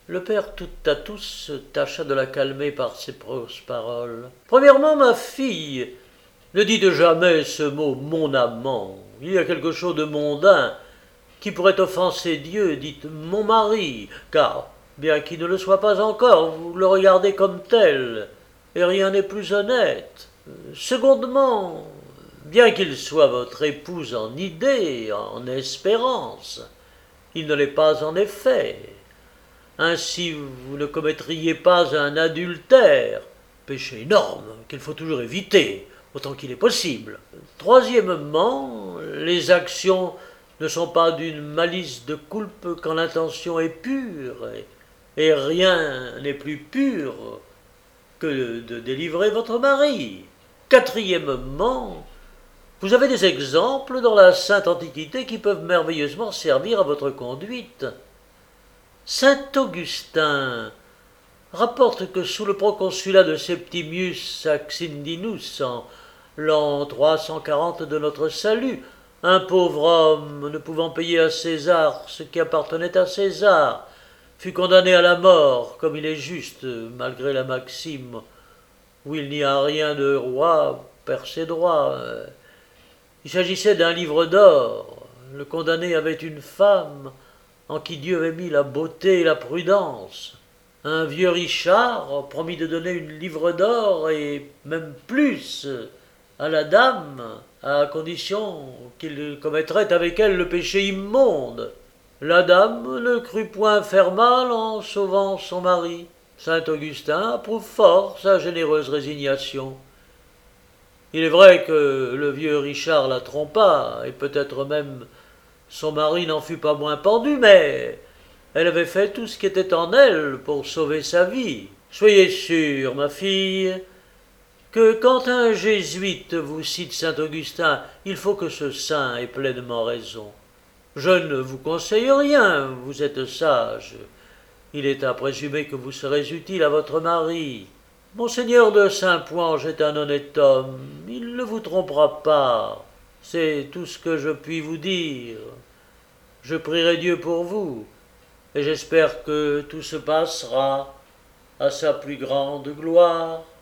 Le père tout à tous tâcha de la calmer par ses grosses paroles. Premièrement, ma fille, ne dites jamais ce mot mon amant. Il y a quelque chose de mondain qui pourrait offenser Dieu. Dites mon mari, car, bien qu'il ne le soit pas encore, vous le regardez comme tel, et rien n'est plus honnête. Secondement, bien qu'il soit votre épouse en idée, en espérance, il ne l'est pas en effet. Ainsi, vous ne commettriez pas un adultère, péché énorme qu'il faut toujours éviter, autant qu'il est possible. Troisièmement, les actions ne sont pas d'une malice de coulpe quand l'intention est pure, et rien n'est plus pur que de délivrer votre mari. Quatrièmement, vous avez des exemples dans la sainte Antiquité qui peuvent merveilleusement servir à votre conduite. Saint Augustin rapporte que sous le proconsulat de Septimius Axindinus, en l'an 340 de notre salut, un pauvre homme, ne pouvant payer à César ce qui appartenait à César, fut condamné à la mort, comme il est juste, malgré la maxime où il n'y a rien de roi perd ses droits. Il s'agissait d'un livre d'or. Le condamné avait une femme en qui Dieu avait mis la beauté et la prudence. Un vieux Richard promit de donner une livre d'or et même plus à la dame, à condition qu'il commettrait avec elle le péché immonde. La dame ne crut point faire mal en sauvant son mari. Saint Augustin approuve fort sa généreuse résignation. Il est vrai que le vieux Richard la trompa, et peut-être même son mari n'en fut pas moins pendu, mais elle avait fait tout ce qui était en elle pour sauver sa vie. Soyez sûre, ma fille, que quand un jésuite vous cite saint Augustin, il faut que ce saint ait pleinement raison. Je ne vous conseille rien, vous êtes sage. Il est à présumer que vous serez utile à votre mari. Monseigneur de Saint-Poinge est un honnête homme, il ne vous trompera pas. C'est tout ce que je puis vous dire. Je prierai Dieu pour vous, et j'espère que tout se passera à sa plus grande gloire.